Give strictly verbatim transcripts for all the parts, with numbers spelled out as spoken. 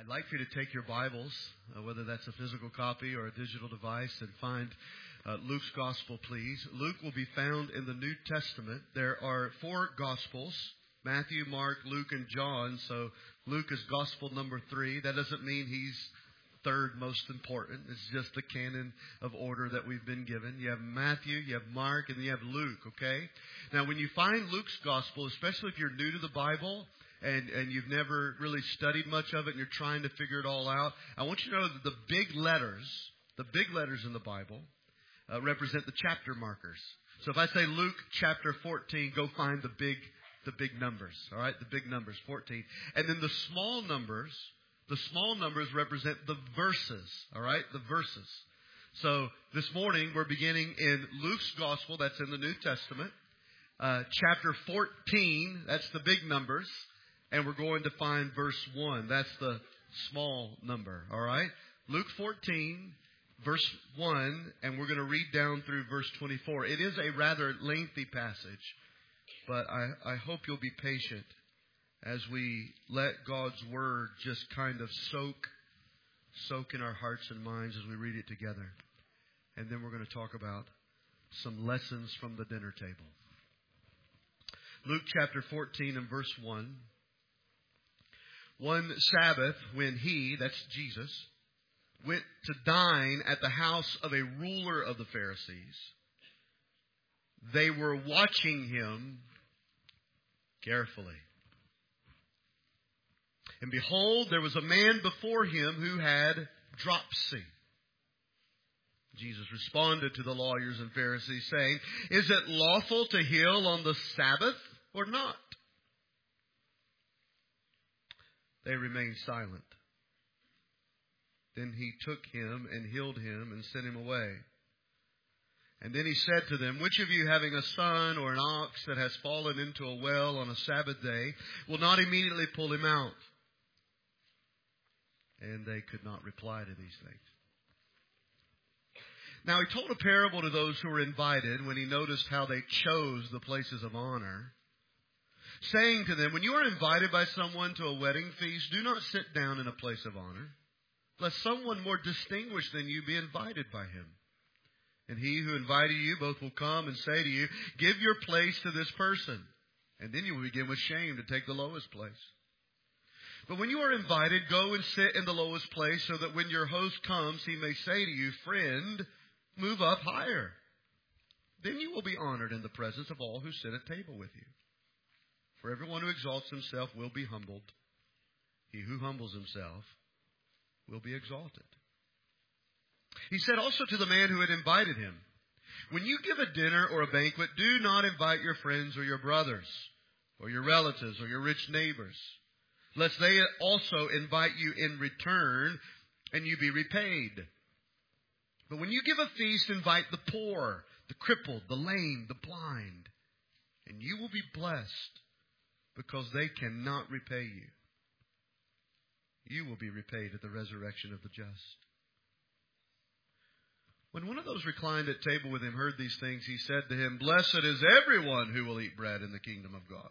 I'd like for you to take your Bibles, uh, whether that's a physical copy or a digital device, and find uh, Luke's Gospel, please. Luke will be found in the New Testament. There are four Gospels, Matthew, Mark, Luke, and John. So Luke is Gospel number three. That doesn't mean he's third most important. It's just the canon of order that we've been given. You have Matthew, you have Mark, and you have Luke, okay? Now, when you find Luke's Gospel, especially if you're new to the Bible, And, and you've never really studied much of it and you're trying to figure it all out, I want you to know that the big letters, the big letters in the Bible, uh, represent the chapter markers. So if I say Luke chapter fourteen, go find the big, the big numbers, all right? The big numbers, fourteen. And then the small numbers, the small numbers represent the verses, all right? The verses. So this morning we're beginning in Luke's Gospel, that's in the New Testament. Uh, chapter fourteen, that's the big numbers. And we're going to find verse one. That's the small number. All right? Luke fourteen, verse one. And we're going to read down through verse twenty-four. It is a rather lengthy passage. But I, I hope you'll be patient as we let God's Word just kind of soak, soak in our hearts and minds as we read it together. And then we're going to talk about some lessons from the dinner table. Luke chapter fourteen and verse one. One Sabbath, when he, that's Jesus, went to dine at the house of a ruler of the Pharisees, they were watching him carefully. And behold, there was a man before him who had dropsy. Jesus responded to the lawyers and Pharisees, saying, "Is it lawful to heal on the Sabbath or not?" They remained silent. Then he took him and healed him and sent him away. And then he said to them, "Which of you, having a son or an ox that has fallen into a well on a Sabbath day, will not immediately pull him out?" And they could not reply to these things. Now he told a parable to those who were invited when he noticed how they chose the places of honor, saying to them, "When you are invited by someone to a wedding feast, do not sit down in a place of honor, lest someone more distinguished than you be invited by him. And he who invited you both will come and say to you, 'Give your place to this person.' And then you will begin with shame to take the lowest place. But when you are invited, go and sit in the lowest place, so that when your host comes, he may say to you, 'Friend, move up higher.' Then you will be honored in the presence of all who sit at table with you. For everyone who exalts himself will be humbled. He who humbles himself will be exalted." He said also to the man who had invited him, "When you give a dinner or a banquet, do not invite your friends or your brothers, or your relatives, or your rich neighbors, lest they also invite you in return, and you be repaid. But when you give a feast, invite the poor, the crippled, the lame, the blind, and you will be blessed, because they cannot repay you. You will be repaid at the resurrection of the just." When one of those reclined at table with him heard these things, he said to him, "Blessed is everyone who will eat bread in the kingdom of God."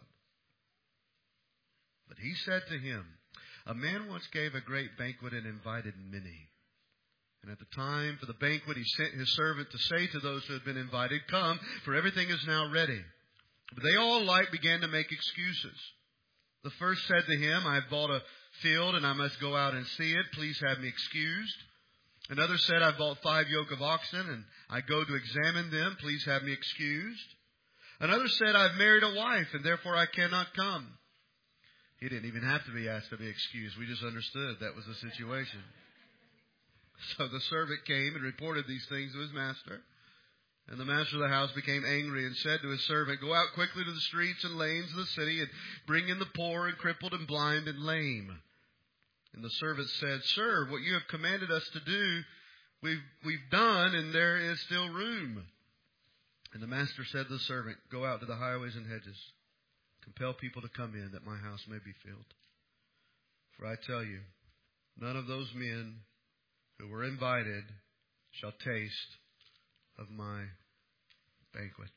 But he said to him, "A man once gave a great banquet and invited many. And at the time for the banquet, he sent his servant to say to those who had been invited, 'Come, for everything is now ready.' But they all alike began to make excuses. The first said to him, 'I have bought a field and I must go out and see it. Please have me excused.' Another said, 'I've bought five yoke of oxen and I go to examine them. Please have me excused.' Another said, 'I've married a wife and therefore I cannot come.' He didn't even have to be asked to be excused. We just understood that was the situation. So the servant came and reported these things to his master. And the master of the house became angry and said to his servant, 'Go out quickly to the streets and lanes of the city and bring in the poor and crippled and blind and lame.' And the servant said, 'Sir, what you have commanded us to do, we've, we've done, and there is still room.' And the master said to the servant, 'Go out to the highways and hedges. Compel people to come in, that my house may be filled. For I tell you, none of those men who were invited shall taste of my banquet.'"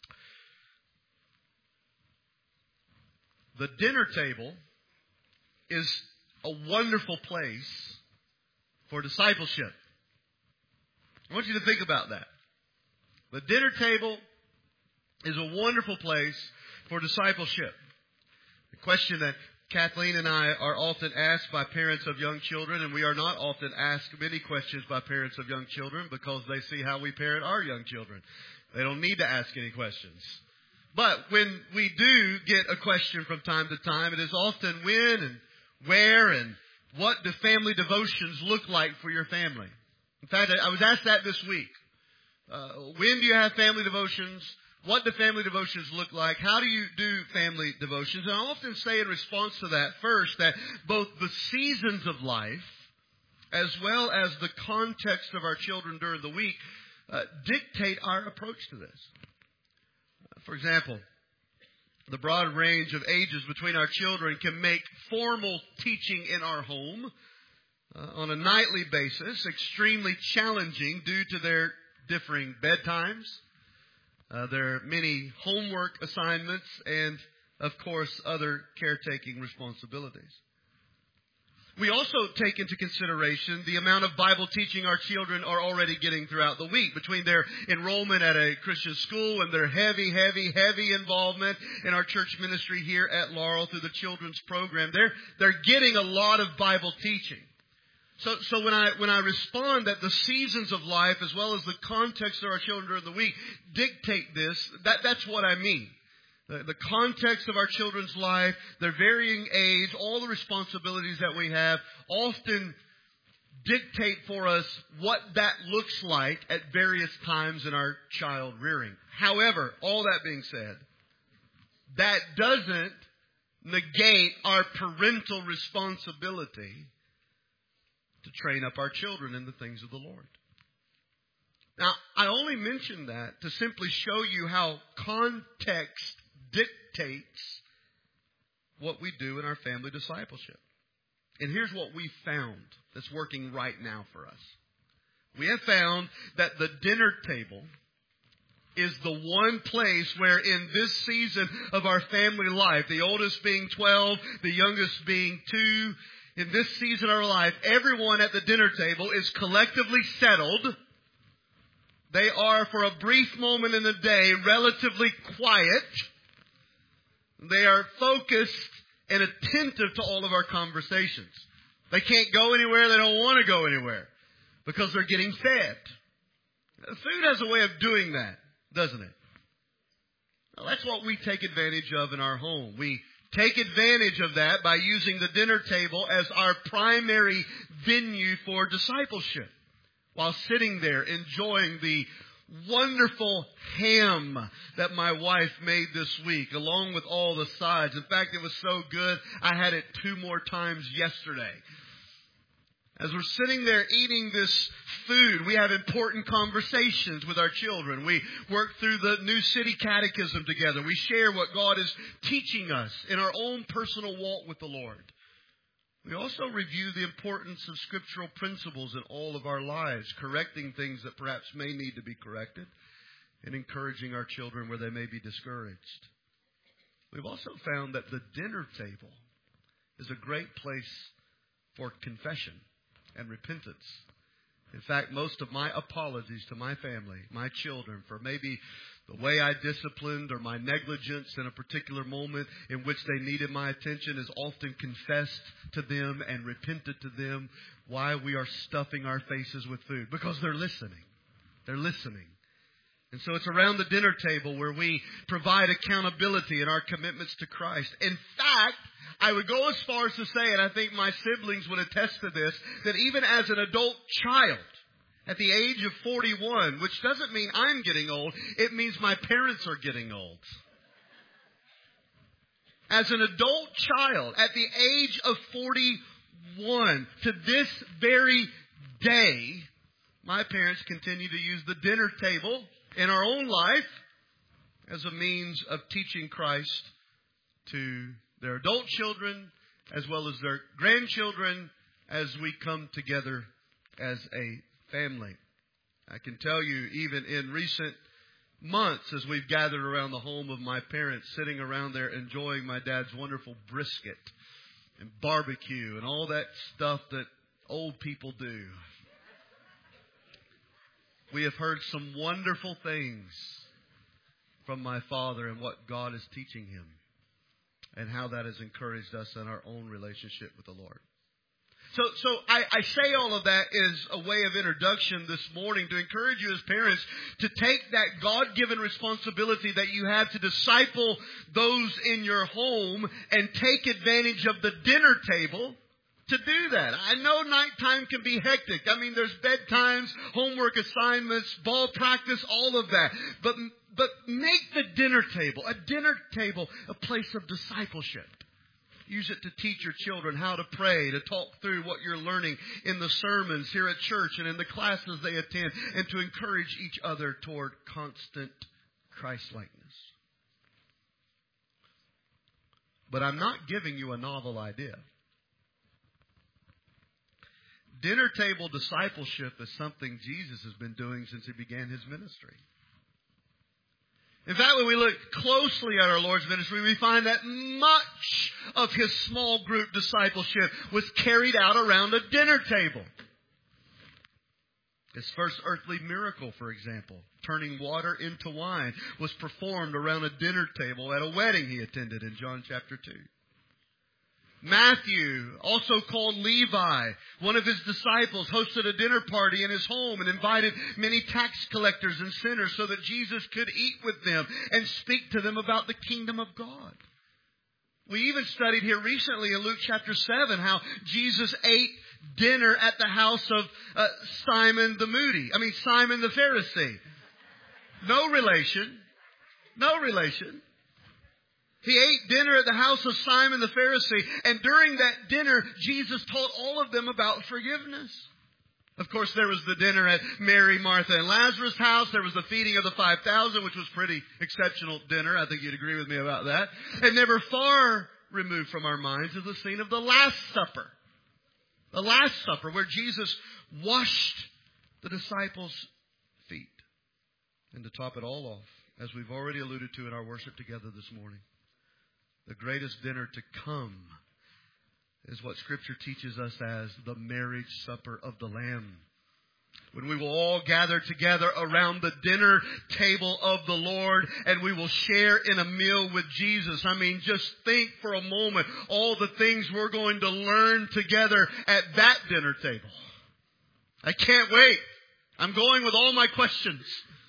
The dinner table is a wonderful place for discipleship. I want you to think about that. The dinner table is a wonderful place for discipleship. The question that Kathleen and I are often asked by parents of young children, and we are not often asked many questions by parents of young children because they see how we parent our young children. They don't need to ask any questions. But when we do get a question from time to time, it is often when and where and what do family devotions look like for your family? In fact, I was asked that this week. Uh, when do you have family devotions? What do family devotions look like? How do you do family devotions? And I often say in response to that, first, that both the seasons of life as well as the context of our children during the week uh, dictate our approach to this. Uh, for example, the broad range of ages between our children can make formal teaching in our home uh, on a nightly basis extremely challenging due to their differing bedtimes. Uh, there are many homework assignments and, of course, other caretaking responsibilities. We also take into consideration the amount of Bible teaching our children are already getting throughout the week. Between their enrollment at a Christian school and their heavy, heavy, heavy involvement in our church ministry here at Laurel through the children's program, they're, they're getting a lot of Bible teaching. So, so when I when I respond that the seasons of life as well as the context of our children during the week dictate this, that, that's what I mean. The, the context of our children's life, their varying age, all the responsibilities that we have often dictate for us what that looks like at various times in our child rearing. However, all that being said, that doesn't negate our parental responsibility to train up our children in the things of the Lord. Now, I only mention that to simply show you how context dictates what we do in our family discipleship. And here's what we found that's working right now for us. We have found that the dinner table is the one place where in this season of our family life, the oldest being twelve, the youngest being two, in this season of our life, everyone at the dinner table is collectively settled. They are, for a brief moment in the day, relatively quiet. They are focused and attentive to all of our conversations. They can't go anywhere. They don't want to go anywhere because they're getting fed. Food has a way of doing that, doesn't it? Well, that's what we take advantage of in our home. We take advantage of that by using the dinner table as our primary venue for discipleship while sitting there enjoying the wonderful ham that my wife made this week along with all the sides. In fact, it was so good, I had it two more times yesterday. As we're sitting there eating this food, we have important conversations with our children. We work through the New City Catechism together. We share what God is teaching us in our own personal walk with the Lord. We also review the importance of scriptural principles in all of our lives, correcting things that perhaps may need to be corrected and encouraging our children where they may be discouraged. We've also found that the dinner table is a great place for confession and repentance. In fact, most of my apologies to my family, my children, for maybe the way I disciplined or my negligence in a particular moment in which they needed my attention is often confessed to them and repented to them why we are stuffing our faces with food. Because they're listening. They're listening. And so it's around the dinner table where we provide accountability in our commitments to Christ. In fact, I would go as far as to say, and I think my siblings would attest to this, that even as an adult child, at the age of forty-one, which doesn't mean I'm getting old, it means my parents are getting old. As an adult child, at the age of forty-one, to this very day, my parents continue to use the dinner table in our own life as a means of teaching Christ to their adult children as well as their grandchildren as we come together as a family. I can tell you, even in recent months, as we've gathered around the home of my parents, sitting around there enjoying my dad's wonderful brisket and barbecue and all that stuff that old people do. We have heard some wonderful things from my father and what God is teaching him and how that has encouraged us in our own relationship with the Lord. So, so I, I say all of that as a way of introduction this morning to encourage you as parents to take that God-given responsibility that you have to disciple those in your home and take advantage of the dinner table to do that. I know nighttime can be hectic. I mean, there's bedtimes, homework assignments, ball practice, all of that. But, but make the dinner table, a dinner table, a place of discipleship. Use it to teach your children how to pray, to talk through what you're learning in the sermons here at church and in the classes they attend, and to encourage each other toward constant Christ-likeness. But I'm not giving you a novel idea. Dinner table discipleship is something Jesus has been doing since he began his ministry. In fact, when we look closely at our Lord's ministry, we find that much of his small group discipleship was carried out around a dinner table. His first earthly miracle, for example, turning water into wine, was performed around a dinner table at a wedding he attended in John chapter two. Matthew, also called Levi, one of his disciples, hosted a dinner party in his home and invited many tax collectors and sinners so that Jesus could eat with them and speak to them about the kingdom of God. We even studied here recently in Luke chapter seven how Jesus ate dinner at the house of uh, Simon the Moody. I mean, Simon the Pharisee. No relation. No relation. He ate dinner at the house of Simon the Pharisee, and during that dinner, Jesus taught all of them about forgiveness. Of course, there was the dinner at Mary, Martha, and Lazarus' house. There was the feeding of the five thousand, which was pretty exceptional dinner. I think you'd agree with me about that. And never far removed from our minds is the scene of the Last Supper. The Last Supper, where Jesus washed the disciples' feet. And to top it all off, as we've already alluded to in our worship together this morning, the greatest dinner to come is what Scripture teaches us as the marriage supper of the Lamb. When we will all gather together around the dinner table of the Lord and we will share in a meal with Jesus. I mean, just think for a moment all the things we're going to learn together at that dinner table. I can't wait. I'm going with all my questions.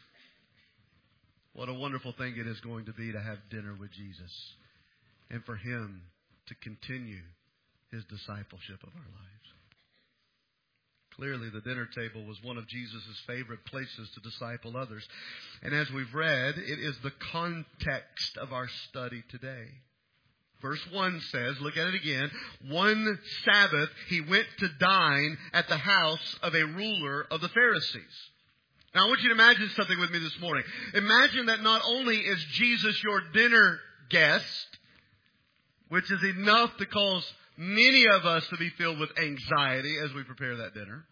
What a wonderful thing it is going to be to have dinner with Jesus and for Him to continue His discipleship of our lives. Clearly, the dinner table was one of Jesus' favorite places to disciple others. And as we've read, it is the context of our study today. Verse one says, look at it again, one Sabbath he went to dine at the house of a ruler of the Pharisees. Now, I want you to imagine something with me this morning. Imagine that not only is Jesus your dinner guest, which is enough to cause many of us to be filled with anxiety as we prepare that dinner.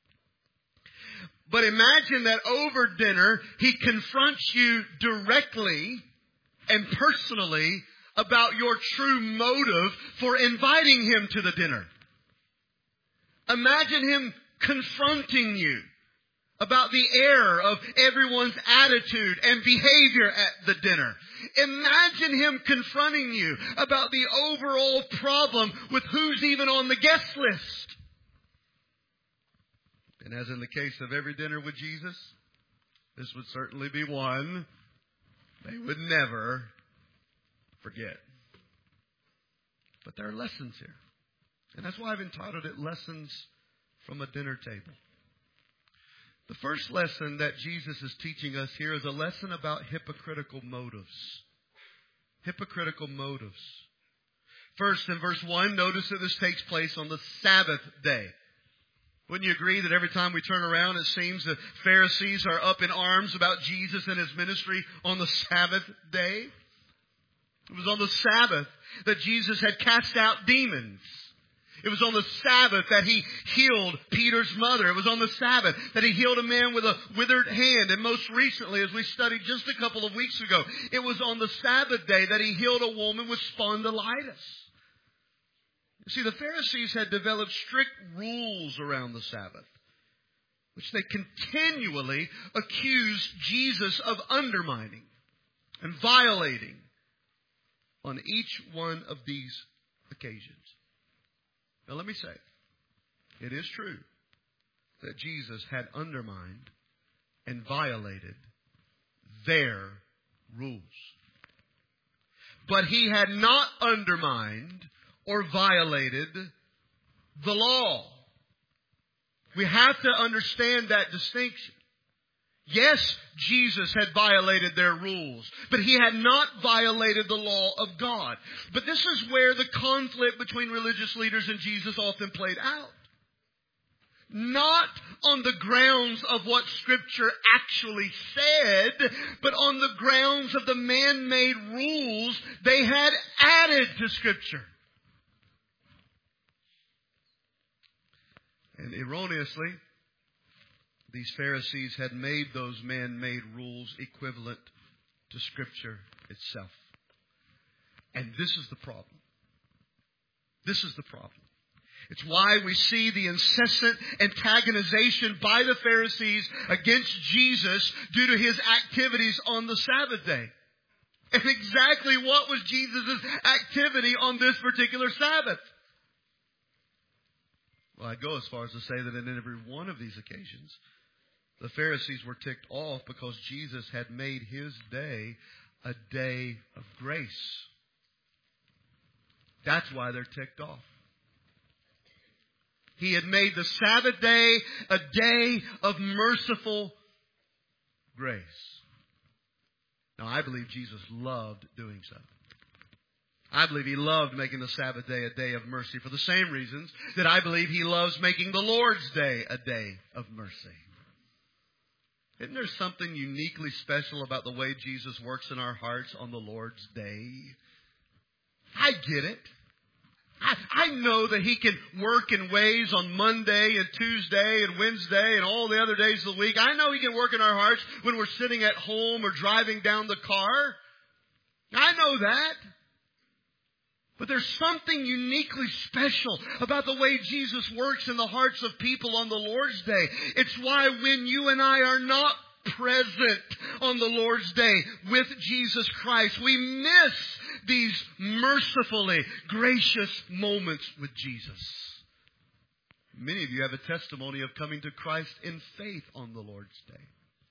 But imagine that over dinner, He confronts you directly and personally about your true motive for inviting Him to the dinner. Imagine Him confronting you about the error of everyone's attitude and behavior at the dinner. Imagine Him confronting you about the overall problem with who's even on the guest list. And as in the case of every dinner with Jesus, this would certainly be one they would never forget. But there are lessons here. And that's why I've entitled it Lessons from a Dinner Table. The first lesson that Jesus is teaching us here is a lesson about hypocritical motives. Hypocritical motives. First, in verse one, notice that this takes place on the Sabbath day. Wouldn't you agree that every time we turn around, it seems the Pharisees are up in arms about Jesus and His ministry on the Sabbath day? It was on the Sabbath that Jesus had cast out demons. It was on the Sabbath that He healed Peter's mother. It was on the Sabbath that He healed a man with a withered hand. And most recently, as we studied just a couple of weeks ago, it was on the Sabbath day that He healed a woman with spondylitis. You see, the Pharisees had developed strict rules around the Sabbath, which they continually accused Jesus of undermining and violating on each one of these occasions. Now let me say, it is true that Jesus had undermined and violated their rules. But he had not undermined or violated the law. We have to understand that distinction. Yes, Jesus had violated their rules, but he had not violated the law of God. But this is where the conflict between religious leaders and Jesus often played out. Not on the grounds of what Scripture actually said, but on the grounds of the man-made rules they had added to Scripture. And erroneously, these Pharisees had made those man-made rules equivalent to Scripture itself. And this is the problem. This is the problem. It's why we see the incessant antagonization by the Pharisees against Jesus due to his activities on the Sabbath day. And exactly what was Jesus' activity on this particular Sabbath? Well, I go as far as to say that in every one of these occasions, the Pharisees were ticked off because Jesus had made his day a day of grace. That's why they're ticked off. He had made the Sabbath day a day of merciful grace. Now, I believe Jesus loved doing so. I believe he loved making the Sabbath day a day of mercy for the same reasons that I believe he loves making the Lord's Day a day of mercy. Isn't there something uniquely special about the way Jesus works in our hearts on the Lord's Day? I get it. I, I know that he can work in ways on Monday and Tuesday and Wednesday and all the other days of the week. I know he can work in our hearts when we're sitting at home or driving down the car. I know that. But there's something uniquely special about the way Jesus works in the hearts of people on the Lord's Day. It's why when you and I are not present on the Lord's Day with Jesus Christ, we miss these mercifully gracious moments with Jesus. Many of you have a testimony of coming to Christ in faith on the Lord's Day.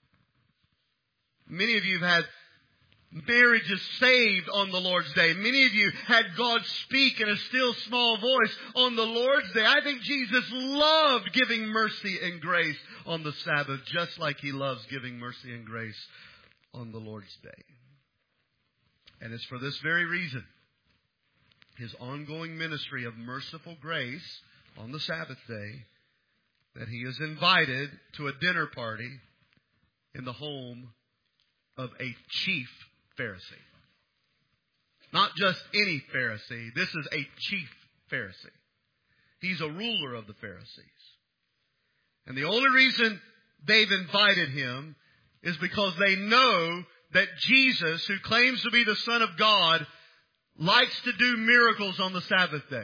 Many of you have had marriages saved on the Lord's Day. Many of you had God speak in a still small voice on the Lord's Day. I think Jesus loved giving mercy and grace on the Sabbath, just like he loves giving mercy and grace on the Lord's Day. And it's for this very reason, his ongoing ministry of merciful grace on the Sabbath day, that he is invited to a dinner party in the home of a chief Pharisee. Not just any Pharisee. This is a chief Pharisee. He's a ruler of the Pharisees. And the only reason they've invited him is because they know that Jesus, who claims to be the Son of God, likes to do miracles on the Sabbath day.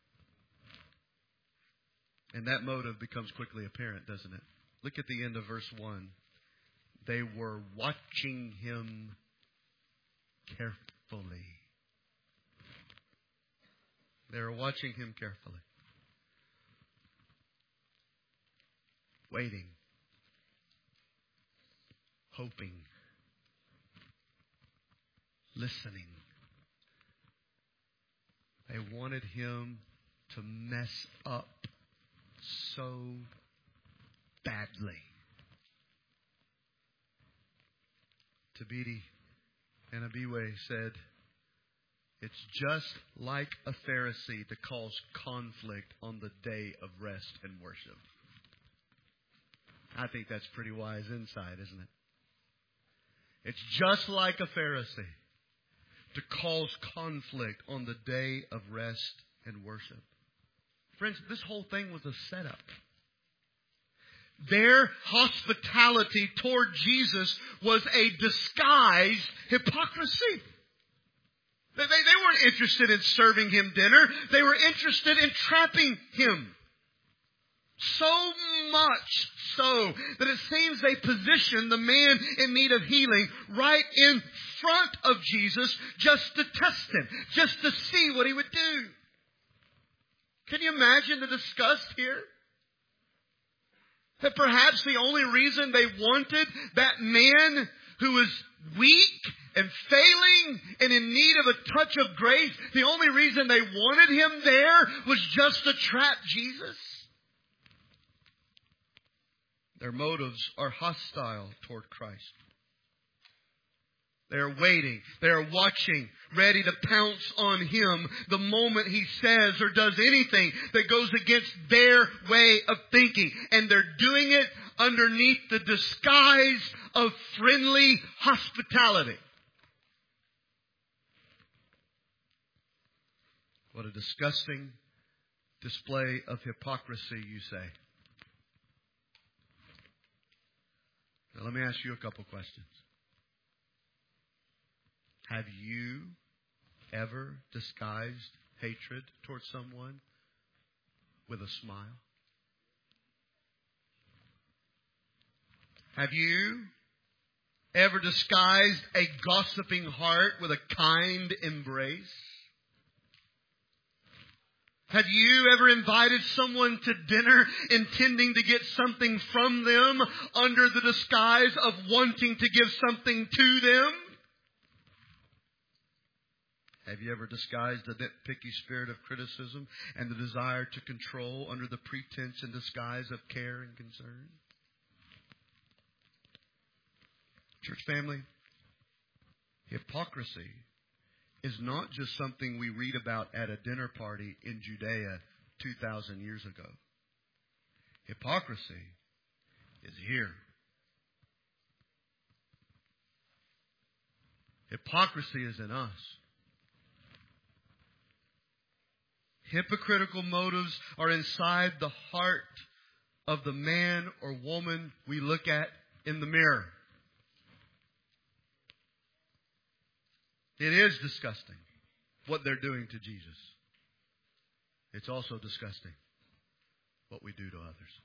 And that motive becomes quickly apparent, doesn't it? Look at the end of verse one. They were watching him carefully. They were watching him carefully. Waiting. Hoping. Listening. They wanted him to mess up so badly. Tabiti Anabiwe said, it's just like a Pharisee to cause conflict on the day of rest and worship. I think that's pretty wise insight, isn't it? It's just like a Pharisee to cause conflict on the day of rest and worship. Friends, this whole thing was a setup. Their hospitality toward Jesus was a disguised hypocrisy. They, they, they weren't interested in serving him dinner. They were interested in trapping him. So much so that it seems they positioned the man in need of healing right in front of Jesus just to test him, just to see what he would do. Can you imagine the disgust here? That perhaps the only reason they wanted that man who was weak and failing and in need of a touch of grace, the only reason they wanted him there was just to trap Jesus. Their motives are hostile toward Christ. They are waiting. They are watching, ready to pounce on him the moment he says or does anything that goes against their way of thinking. And they're doing it underneath the disguise of friendly hospitality. What a disgusting display of hypocrisy, you say. Now, let me ask you a couple questions. Have you ever disguised hatred towards someone with a smile? Have you ever disguised a gossiping heart with a kind embrace? Have you ever invited someone to dinner intending to get something from them under the disguise of wanting to give something to them? Have you ever disguised a nitpicky spirit of criticism and the desire to control under the pretense and disguise of care and concern? Church family, hypocrisy is not just something we read about at a dinner party in Judea two thousand years ago. Hypocrisy is here. Hypocrisy is in us. Hypocritical motives are inside the heart of the man or woman we look at in the mirror. It is disgusting what they're doing to Jesus. It's also disgusting what we do to others.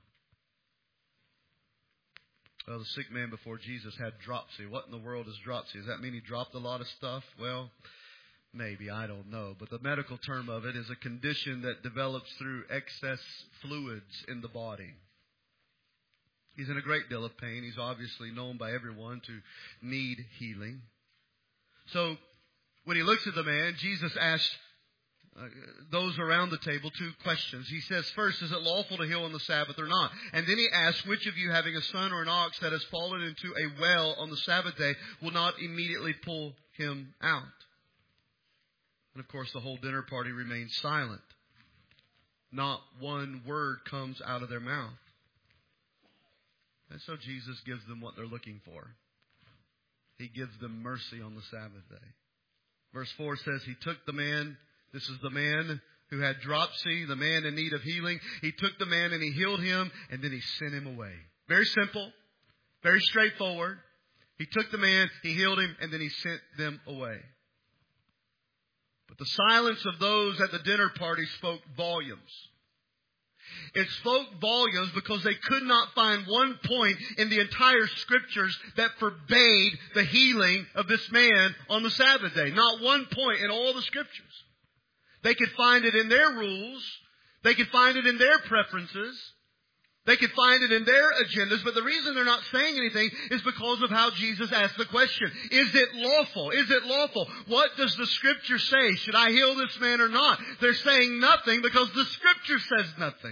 Well, the sick man before Jesus had dropsy. What in the world is dropsy? Does that mean he dropped a lot of stuff? Well, maybe. I don't know. But the medical term of it is a condition that develops through excess fluids in the body. He's in a great deal of pain. He's obviously known by everyone to need healing. So, when he looks at the man, Jesus asked uh, those around the table two questions. He says, first, is it lawful to heal on the Sabbath or not? And then he asks, which of you, having a son or an ox that has fallen into a well on the Sabbath day, will not immediately pull him out? And of course, the whole dinner party remains silent. Not one word comes out of their mouth. And so Jesus gives them what they're looking for. He gives them mercy on the Sabbath day. Verse four says, he took the man, this is the man who had dropsy, the man in need of healing. He took the man and he healed him, and then he sent him away. Very simple, very straightforward. He took the man, he healed him, and then he sent them away. But the silence of those at the dinner party spoke volumes. It spoke volumes because they could not find one point in the entire Scriptures that forbade the healing of this man on the Sabbath day. Not one point in all the Scriptures. They could find it in their rules. They could find it in their preferences. They could find it in their agendas. But the reason they're not saying anything is because of how Jesus asked the question. Is it lawful? Is it lawful? What does the Scripture say? Should I heal this man or not? They're saying nothing because the Scripture says nothing.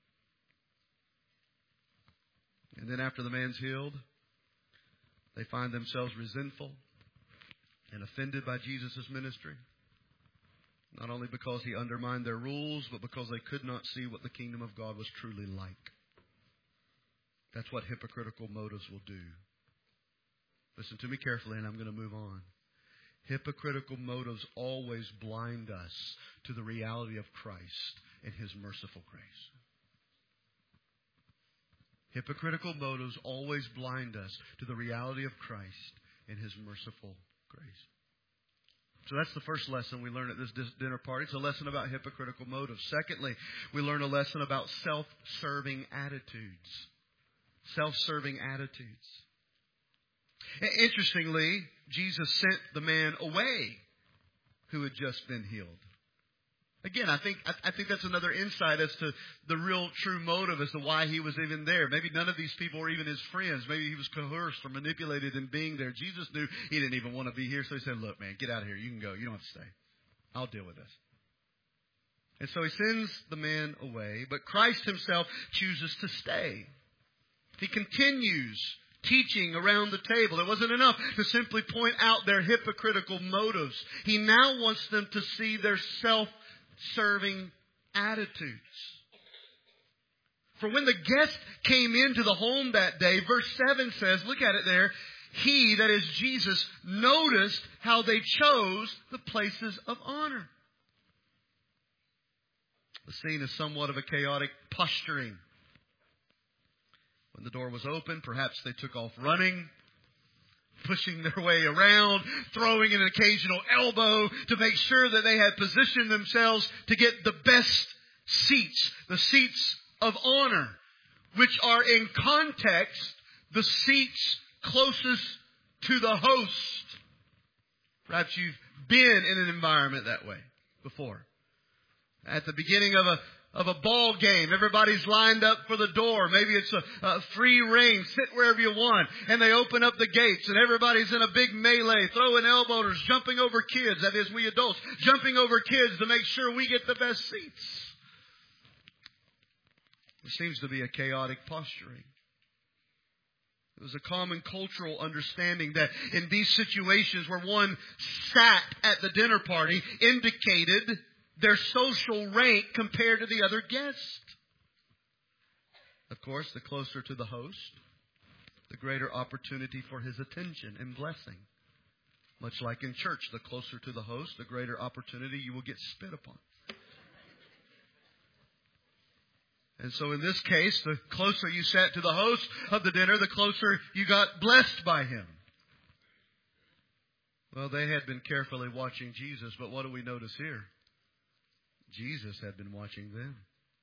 And then after the man's healed, they find themselves resentful and offended by Jesus' ministry. Not only because he undermined their rules, but because they could not see what the kingdom of God was truly like. That's what hypocritical motives will do. Listen to me carefully, and I'm going to move on. Hypocritical motives always blind us to the reality of Christ and His merciful grace. Hypocritical motives always blind us to the reality of Christ and His merciful grace. So that's the first lesson we learn at this dinner party. It's a lesson about hypocritical motives. Secondly, we learn a lesson about self-serving attitudes. Self-serving attitudes. Interestingly, Jesus sent the man away who had just been healed. Again, I think I think that's another insight as to the real true motive as to why he was even there. Maybe none of these people were even his friends. Maybe he was coerced or manipulated in being there. Jesus knew he didn't even want to be here, so he said, look, man, get out of here. You can go. You don't have to stay. I'll deal with this. And so he sends the man away, but Christ himself chooses to stay. He continues teaching around the table. It wasn't enough to simply point out their hypocritical motives. He now wants them to see their self-serving attitudes. For when the guest came into the home that day, verse seven says, look at it there, he, that is Jesus, noticed how they chose the places of honor. The scene is somewhat of a chaotic posturing. When the door was open, perhaps they took off running, pushing their way around, throwing an occasional elbow to make sure that they had positioned themselves to get the best seats, the seats of honor, which are in context the seats closest to the host. Perhaps you've been in an environment that way before. At the beginning of a of a ball game, everybody's lined up for the door. Maybe it's a, a free reign, sit wherever you want. And they open up the gates and everybody's in a big melee, throwing elbows, jumping over kids. That is, we adults, jumping over kids to make sure we get the best seats. There seems to be a chaotic posturing. It was a common cultural understanding that in these situations where one sat at the dinner party indicated their social rank compared to the other guests. Of course, the closer to the host, the greater opportunity for his attention and blessing. Much like in church, the closer to the host, the greater opportunity you will get spit upon. And so in this case, the closer you sat to the host of the dinner, the closer you got blessed by him. Well, they had been carefully watching Jesus, but what do we notice here? Jesus had been watching them.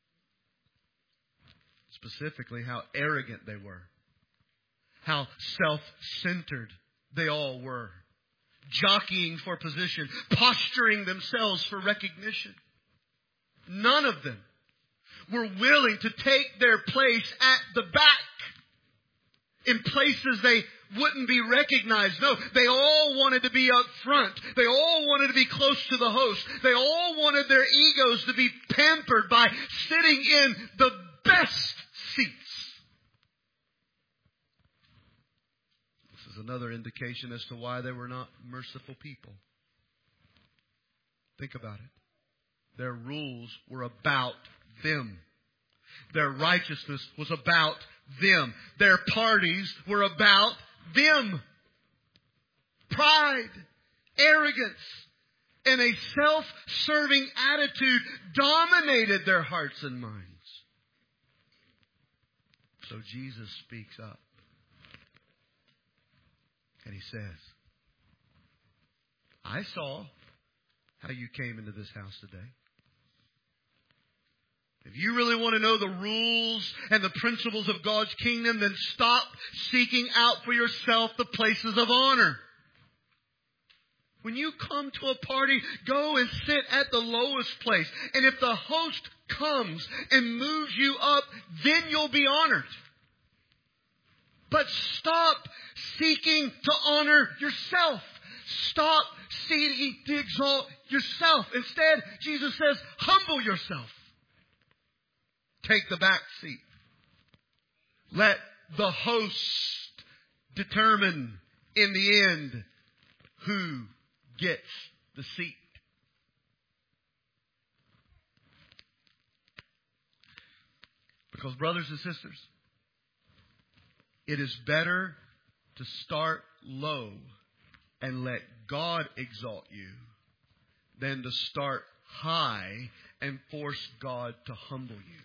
Specifically, how arrogant they were. How self-centered they all were. Jockeying for position. Posturing themselves for recognition. None of them were willing to take their place at the back. In places they wouldn't be recognized. No, they all wanted to be up front. They all wanted to be close to the host. They all wanted their egos to be pampered by sitting in the best seats. This is another indication as to why they were not merciful people. Think about it. Their rules were about them. Their righteousness was about them. Their parties were about them. Pride, arrogance, and a self-serving attitude dominated their hearts and minds. So Jesus speaks up. And he says, I saw how you came into this house today. If you really want to know the rules and the principles of God's kingdom, then stop seeking out for yourself the places of honor. When you come to a party, go and sit at the lowest place. And if the host comes and moves you up, then you'll be honored. But stop seeking to honor yourself. Stop seeking to exalt yourself. Instead, Jesus says, humble yourself. Take the back seat. Let the host determine in the end who gets the seat. Because, brothers and sisters, it is better to start low and let God exalt you than to start high and force God to humble you.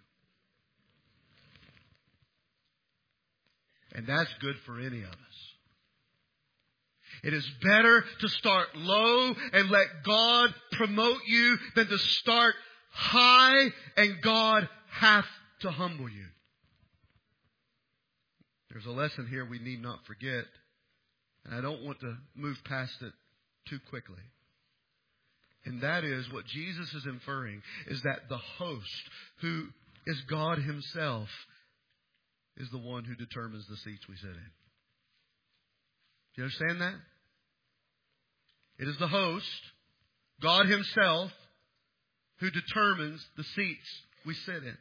And that's good for any of us. It is better to start low and let God promote you than to start high and God have to humble you. There's a lesson here we need not forget, and I don't want to move past it too quickly. And that is what Jesus is inferring is that the host, who is God Himself, is the one who determines the seats we sit in. Do you understand that? It is the host, God Himself, who determines the seats we sit in.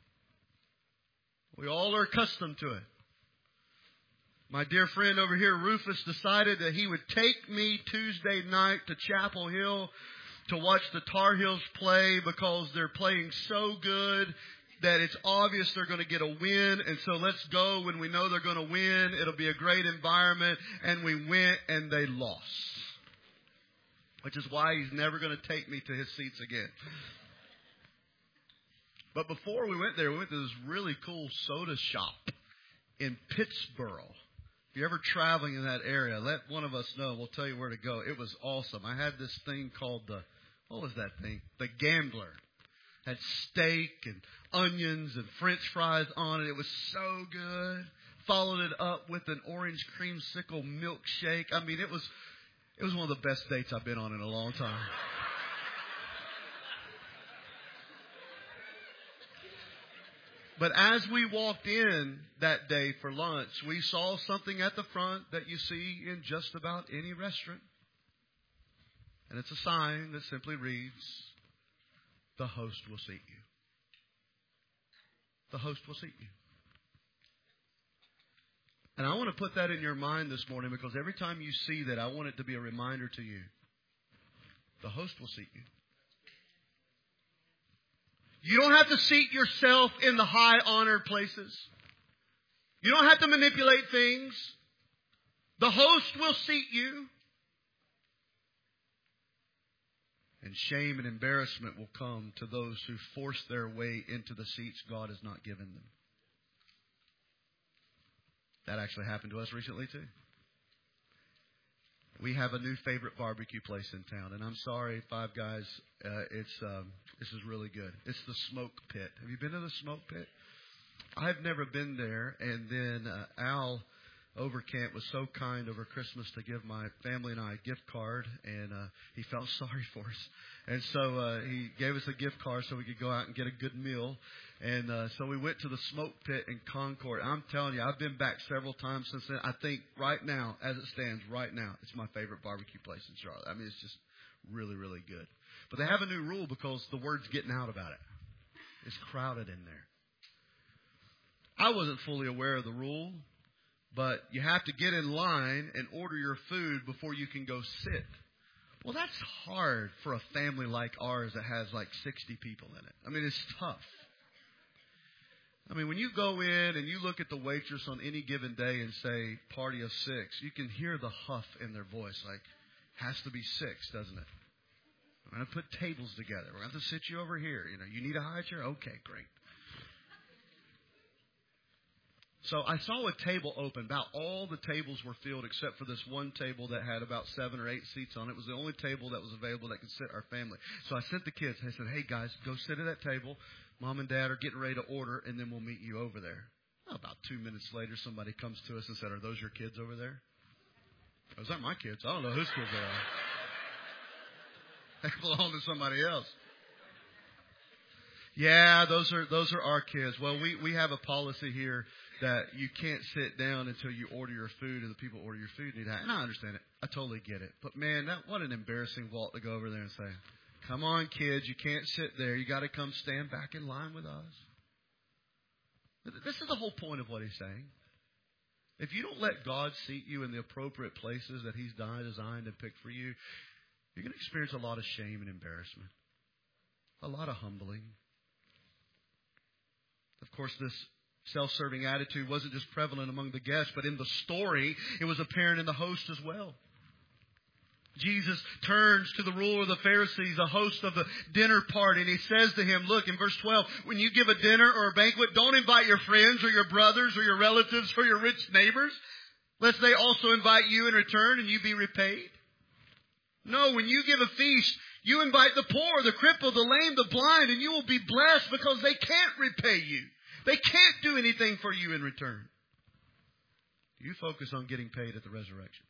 We all are accustomed to it. My dear friend over here, Rufus, decided that he would take me Tuesday night to Chapel Hill to watch the Tar Heels play because they're playing so good that it's obvious they're going to get a win. And so let's go when we know they're going to win. It'll be a great environment. And we went and they lost. Which is why he's never going to take me to his seats again. But before we went there, we went to this really cool soda shop in Pittsburgh. If you're ever traveling in that area, let one of us know. We'll tell you where to go. It was awesome. I had this thing called the, what was that thing? The Gambler. Had steak and onions and French fries on it. It was so good. Followed it up with an orange creamsicle milkshake. I mean, it was it was one of the best dates I've been on in a long time. But as we walked in that day for lunch, we saw something at the front that you see in just about any restaurant. And it's a sign that simply reads, "The host will seat you." The host will seat you. And I want to put that in your mind this morning because every time you see that, I want it to be a reminder to you. The host will seat you. You don't have to seat yourself in the high honored places. You don't have to manipulate things. The host will seat you. And shame and embarrassment will come to those who force their way into the seats God has not given them. That actually happened to us recently too. We have a new favorite barbecue place in town, and I'm sorry, Five Guys, uh, it's um, this is really good. It's the Smoke Pit. Have you been to the Smoke Pit? I've never been there, and then uh, Al Overcamp was so kind over Christmas to give my family and I a gift card, and uh, he felt sorry for us. And so uh, he gave us a gift card so we could go out and get a good meal. And uh, so we went to the Smoke Pit in Concord. I'm telling you, I've been back several times since then. I think right now, as it stands right now, it's my favorite barbecue place in Charlotte. I mean, it's just really, really good. But they have a new rule because the word's getting out about it. It's crowded in there. I wasn't fully aware of the rule, but you have to get in line and order your food before you can go sit. Well, that's hard for a family like ours that has like sixty people in it. I mean, it's tough. I mean, when you go in and you look at the waitress on any given day and say, party of six, you can hear the huff in their voice. Like, has to be six, doesn't it? We're going to put tables together. We're going to have to sit you over here. You know, you need a high chair? Okay, great. So I saw a table open. About all the tables were filled except for this one table that had about seven or eight seats on it. It was the only table that was available that could sit our family. So I sent the kids. I said, hey, guys, go sit at that table. Mom and Dad are getting ready to order, and then we'll meet you over there. Well, about two minutes later, somebody comes to us and said, are those your kids over there? Those aren't my kids. I don't know whose kids they are. They belong to somebody else. Yeah, those are those are our kids. Well, we, we have a policy here that you can't sit down until you order your food, and the people order your food. And I understand it. I totally get it. But, man, that what an embarrassing vault to go over there and say, come on, kids, you can't sit there. You got to come stand back in line with us. This is the whole point of what he's saying. If you don't let God seat you in the appropriate places that He's designed and picked for you, you're going to experience a lot of shame and embarrassment, a lot of humbling. Of course, this self-serving attitude wasn't just prevalent among the guests, but in the story, it was apparent in the host as well. Jesus turns to the ruler of the Pharisees, the host of the dinner party, and he says to him, look, in verse twelve, when you give a dinner or a banquet, don't invite your friends or your brothers or your relatives or your rich neighbors. lest they also invite you in return and you be repaid? No, when you give a feast, you invite the poor, the crippled, the lame, the blind, and you will be blessed because they can't repay you. They can't do anything for you in return. You focus on getting paid at the resurrection.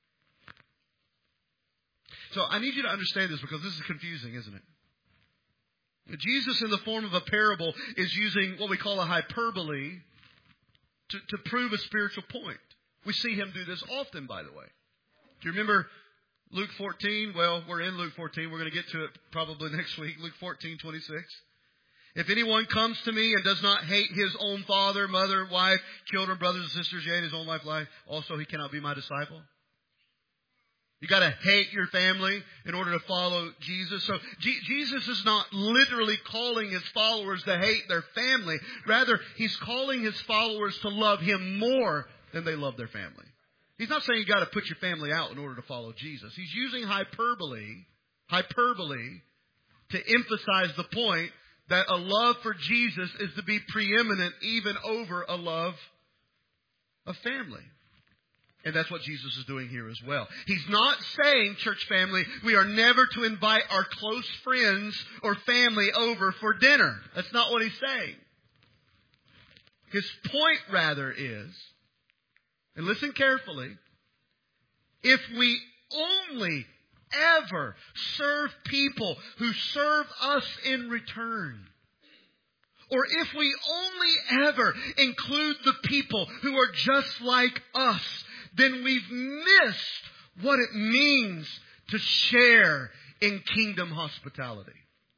So I need you to understand this because this is confusing, isn't it? Jesus, in the form of a parable, is using what we call a hyperbole to, to prove a spiritual point. We see him do this often, by the way. Do you remember Luke fourteen? Well, we're in Luke fourteen. We're going to get to it probably next week. Luke fourteen twenty-six. If anyone comes to me and does not hate his own father, mother, wife, children, brothers and sisters, yea, and his own life, life, also he cannot be my disciple. You got to hate your family in order to follow Jesus. So G- Jesus is not literally calling his followers to hate their family. Rather, he's calling his followers to love him more than they love their family. He's not saying you got to put your family out in order to follow Jesus. He's using hyperbole, hyperbole to emphasize the point that a love for Jesus is to be preeminent even over a love of family. And that's what Jesus is doing here as well. He's not saying, church family, we are never to invite our close friends or family over for dinner. That's not what he's saying. His point, rather, is, and listen carefully, if we only ever serve people who serve us in return, or if we only ever include the people who are just like us, then we've missed what it means to share in kingdom hospitality.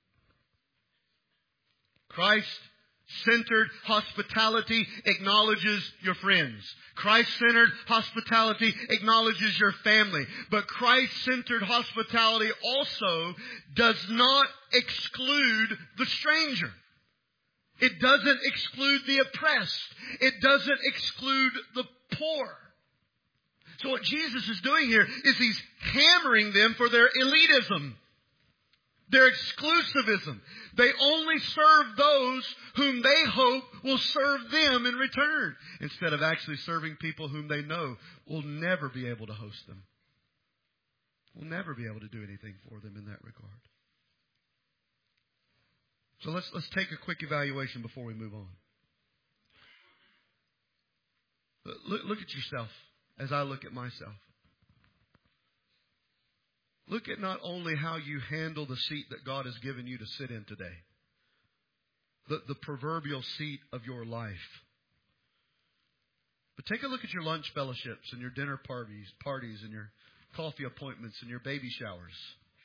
Christ-centered hospitality acknowledges your friends. Christ-centered hospitality acknowledges your family. But Christ-centered hospitality also does not exclude the stranger. It doesn't exclude the oppressed. It doesn't exclude the poor. So what Jesus is doing here is he's hammering them for their elitism, their exclusivism. They only serve those whom they hope will serve them in return, instead of actually serving people whom they know will never be able to host them. Will never be able to do anything for them in that regard. So let's let's take a quick evaluation before we move on. Look, look at yourself as I look at myself. Look at not only how you handle the seat that God has given you to sit in today, the, the proverbial seat of your life. But take a look at your lunch fellowships and your dinner parties, parties and your coffee appointments and your baby showers.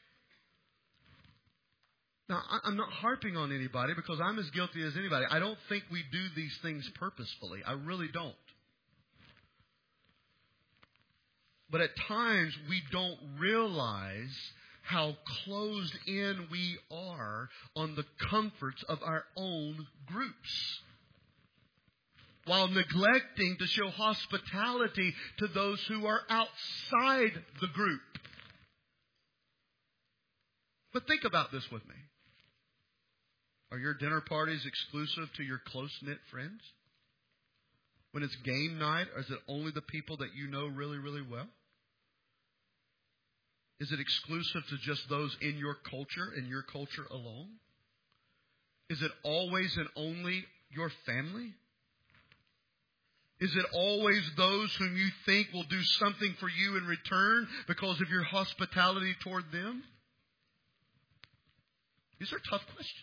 Now, I'm not harping on anybody because I'm as guilty as anybody. I don't think we do these things purposefully. I really don't. But at times we don't realize how closed in we are on the comforts of our own groups, while neglecting to show hospitality to those who are outside the group. But think about this with me. Are your dinner parties exclusive to your close-knit friends? When it's game night, or is it only the people that you know really, really well? Is it exclusive to just those in your culture and your culture alone? Is it always and only your family? Is it always those whom you think will do something for you in return because of your hospitality toward them? These are tough questions.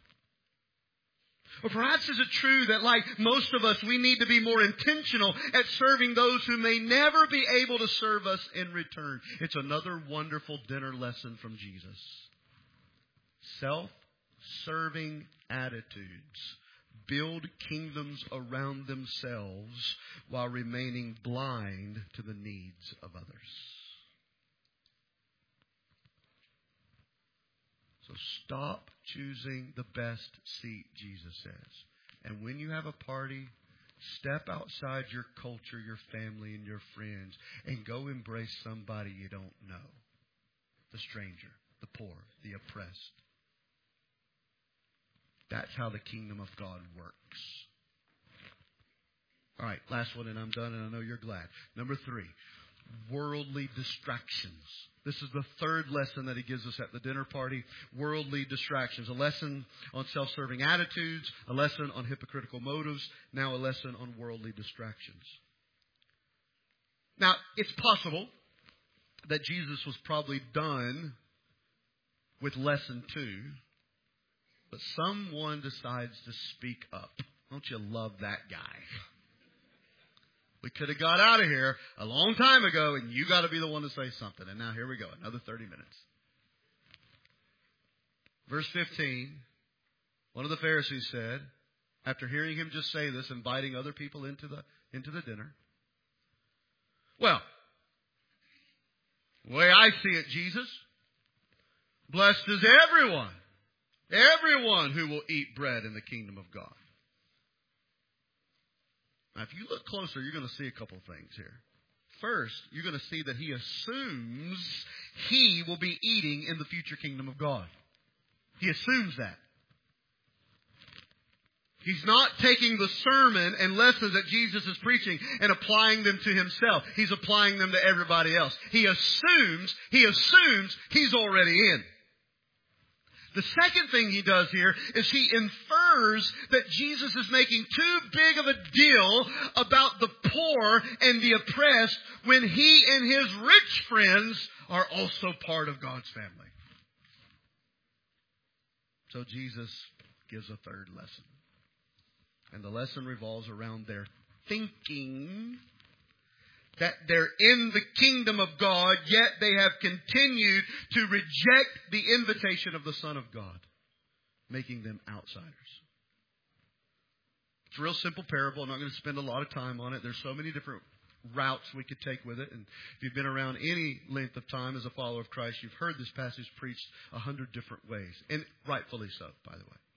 Or perhaps is it true that, like most of us, we need to be more intentional at serving those who may never be able to serve us in return? It's another wonderful dinner lesson from Jesus. Self-serving attitudes build kingdoms around themselves while remaining blind to the needs of others. So stop choosing the best seat, Jesus says. And when you have a party, step outside your culture, your family, and your friends, and go embrace somebody you don't know. The stranger, the poor, the oppressed. That's how the kingdom of God works. All right, last one, and I'm done, and I know you're glad. Number three, worldly distractions. This is the third lesson that he gives us at the dinner party, worldly distractions. A lesson on self-serving attitudes, a lesson on hypocritical motives, now a lesson on worldly distractions. Now, it's possible that Jesus was probably done with lesson two, but someone decides to speak up. Don't you love that guy? We could have got out of here a long time ago, and you got to be the one to say something. And now here we go, another thirty minutes. Verse fifteen, one of the Pharisees said, after hearing him just say this, inviting other people into the into the dinner, well, the way I see it, Jesus, blessed is everyone, everyone who will eat bread in the kingdom of God. Now, if you look closer, you're going to see a couple of things here. First, you're going to see that he assumes he will be eating in the future kingdom of God. He assumes that. He's not taking the sermon and lessons that Jesus is preaching and applying them to himself. He's applying them to everybody else. He assumes, he assumes he's already in. The second thing he does here is he infers that Jesus is making too big of a deal about the poor and the oppressed when he and his rich friends are also part of God's family. So Jesus gives a third lesson. And the lesson revolves around their thinking that they're in the kingdom of God, yet they have continued to reject the invitation of the Son of God, making them outsiders. It's a real simple parable. I'm not going to spend a lot of time on it. There's so many different routes we could take with it. And if you've been around any length of time as a follower of Christ, you've heard this passage preached a hundred different ways. And rightfully so, by the way.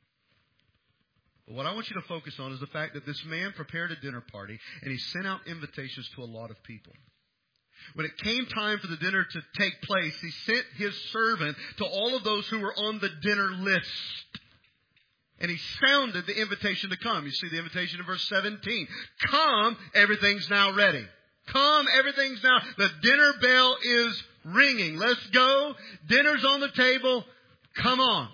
But what I want you to focus on is the fact that this man prepared a dinner party and he sent out invitations to a lot of people. When it came time for the dinner to take place, he sent his servant to all of those who were on the dinner list. And he sounded the invitation to come. You see the invitation in verse seventeen. Come, everything's now ready. Come, everything's now. The dinner bell is ringing. Let's go. Dinner's on the table. Come on.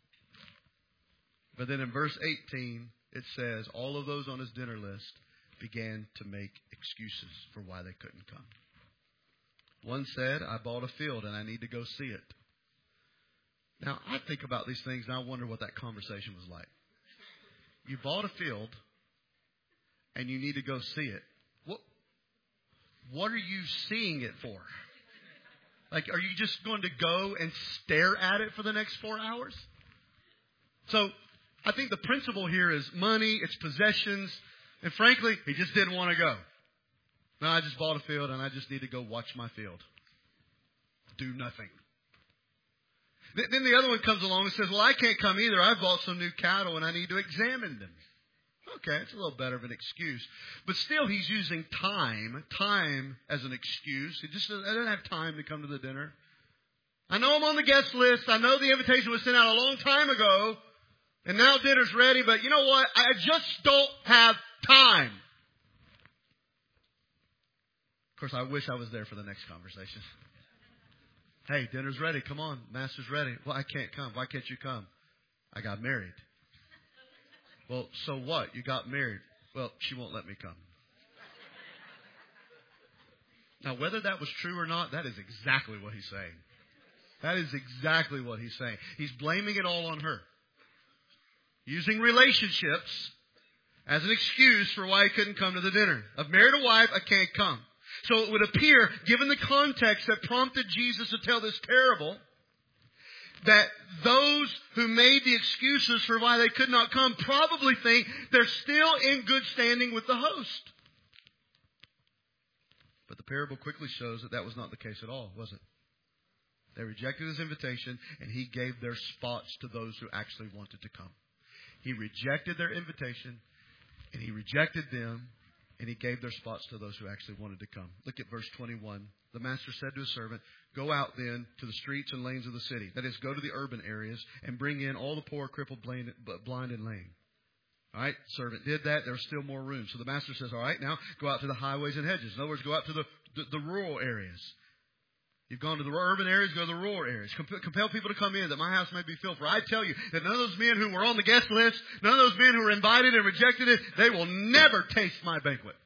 But then in verse eighteen, it says, all of those on his dinner list began to make excuses for why they couldn't come. One said, I bought a field and I need to go see it. Now, I think about these things and I wonder what that conversation was like. You bought a field and you need to go see it. What, what are you seeing it for? Like, are you just going to go and stare at it for the next four hours? So, I think the principle here is money, it's possessions, and frankly, he just didn't want to go. No, I just bought a field and I just need to go watch my field. Do nothing. Then the other one comes along and says, well, I can't come either. I bought some new cattle and I need to examine them. Okay, it's a little better of an excuse. But still, he's using time, time as an excuse. He just doesn't have time to come to the dinner. I know I'm on the guest list. I know the invitation was sent out a long time ago. And now dinner's ready, but you know what? I just don't have time. Of course, I wish I was there for the next conversation. Hey, dinner's ready. Come on. Master's ready. Well, I can't come. Why can't you come? I got married. Well, so what? You got married. Well, she won't let me come. Now, whether that was true or not, that is exactly what he's saying. That is exactly what he's saying. He's blaming it all on her. Using relationships as an excuse for why he couldn't come to the dinner. I've married a wife, I can't come. So it would appear, given the context that prompted Jesus to tell this parable, that those who made the excuses for why they could not come probably think they're still in good standing with the host. But the parable quickly shows that that was not the case at all, was it? They rejected his invitation, and he gave their spots to those who actually wanted to come. He rejected their invitation, and he rejected them, and he gave their spots to those who actually wanted to come. Look at verse twenty-one. The master said to his servant, go out then to the streets and lanes of the city. That is, go to the urban areas and bring in all the poor, crippled, blind, and lame. All right, servant did that. There was still more room. So the master says, all right, now go out to the highways and hedges. In other words, go out to the, the, the rural areas. You've gone to the urban areas, go to the rural areas. Comp- compel people to come in that my house may be filled. For I tell you that none of those men who were on the guest list, none of those men who were invited and rejected it, they will never taste my banquet.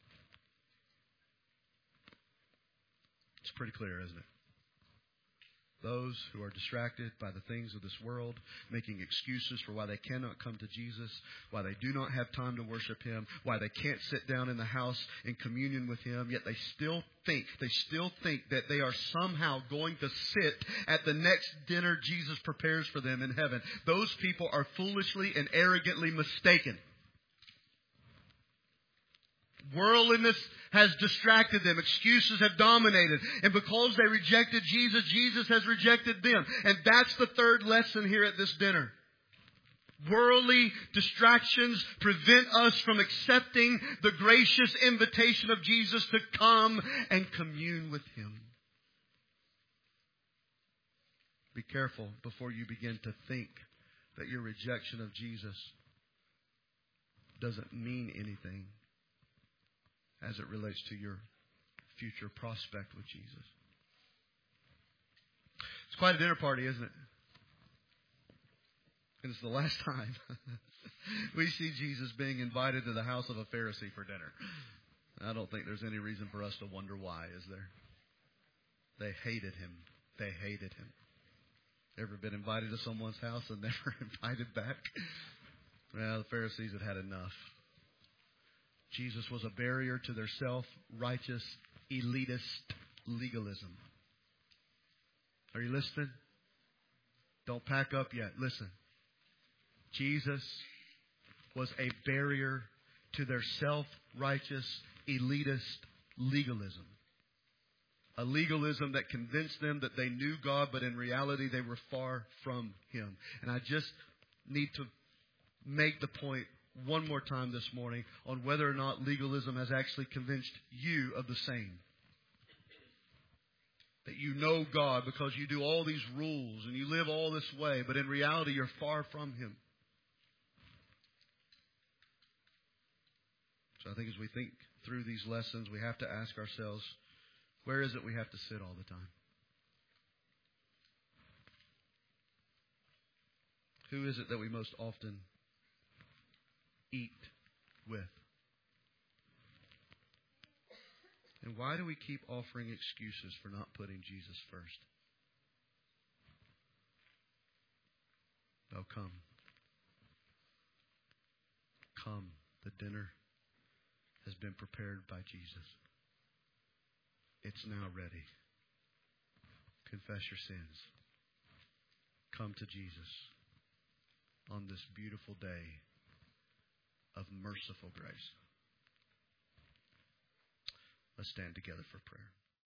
It's pretty clear, isn't it? Those who are distracted by the things of this world, making excuses for why they cannot come to Jesus, why they do not have time to worship Him, why they can't sit down in the house in communion with Him, yet they still think, they still think that they are somehow going to sit at the next dinner Jesus prepares for them in heaven. Those people are foolishly and arrogantly mistaken. Worldliness has distracted them. Excuses have dominated. And because they rejected Jesus, Jesus has rejected them. And that's the third lesson here at this dinner. Worldly distractions prevent us from accepting the gracious invitation of Jesus to come and commune with Him. Be careful before you begin to think that your rejection of Jesus doesn't mean anything as it relates to your future prospect with Jesus. It's quite a dinner party, isn't it? And it's the last time we see Jesus being invited to the house of a Pharisee for dinner. I don't think there's any reason for us to wonder why, is there? They hated Him. They hated Him. Ever been invited to someone's house and never invited back? Well, the Pharisees had had enough. Jesus was a barrier to their self-righteous, elitist legalism. Are you listening? Don't pack up yet. Listen. Jesus was a barrier to their self-righteous, elitist legalism. A legalism that convinced them that they knew God, but in reality they were far from Him. And I just need to make the point one more time this morning on whether or not legalism has actually convinced you of the same. That you know God because you do all these rules and you live all this way, but in reality you're far from Him. So I think as we think through these lessons, we have to ask ourselves, where is it we have to sit all the time? Who is it that we most often eat with? And why do we keep offering excuses for not putting Jesus first? Oh, come. Come. The dinner has been prepared by Jesus. It's now ready. Confess your sins. Come to Jesus on this beautiful day of merciful grace. Let's stand together for prayer.